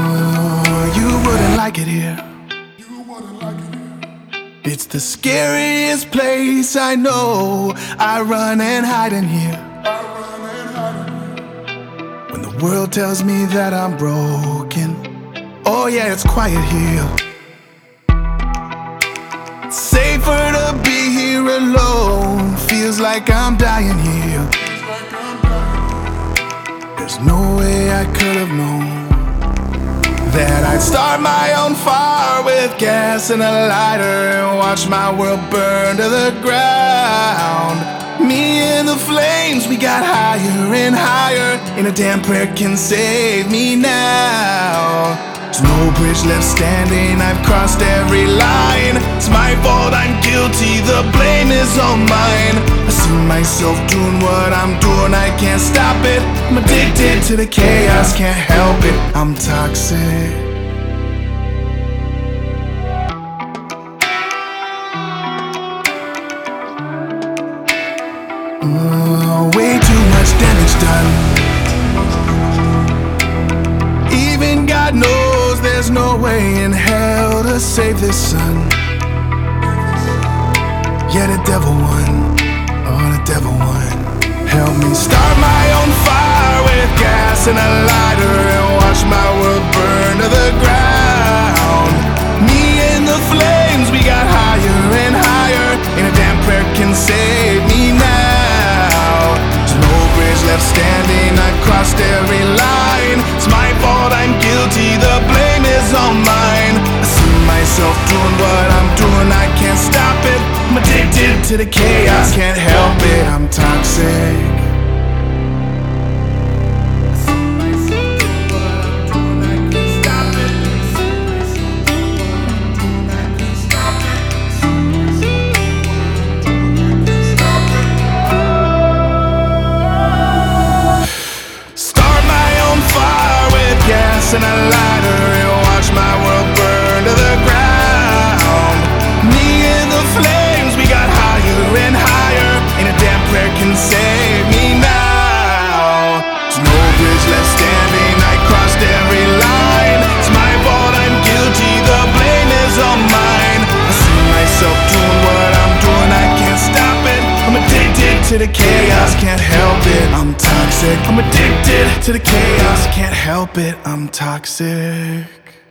You wouldn't like it here. It's the scariest place I know. I run and hide in here. When the world tells me that I'm broken, oh yeah, it's quiet here. It's safer to be here alone. Feels like I'm dying here. There's no way I could have known that I'd start my own fire with gas and a lighter and watch my world burn to the ground. Me and the flames, we got higher and higher, and a damn prayer can save me now. There's no bridge left standing, I've crossed every line. It's my fault, I'm guilty, the blame is all mine. I see myself doing what I'm doing, I can't stop it. I'm addicted to the chaos, can't help it, I'm toxic. Way too much damage done. Even God knows there's no way in hell to save this son. Yeah, the devil won. Oh, the devil won. Help me start my own fire with gas and a lighter and watch my world burn to the ground. Me and the flames, we got higher and higher, and a damn prayer can save me now. There's no bridge left standing, I've crossed every line. It's my fault, I'm guilty, the blame is all mine. I see myself doing what I'm doing, I can't stop it. I'm addicted to the chaos, can't help it, I'm toxic. And a lighter and watch my world burn to the ground. Me and the flames, we got higher and higher, and a damn prayer can save me now. There's no bridge left standing, I crossed every line. It's my fault, I'm guilty, the blame is all mine. I see myself doing what I'm doing, I can't stop it. I'm addicted to the chaos, can't help it, I'm toxic. I'm addicted to the chaos, can't help it, I'm toxic.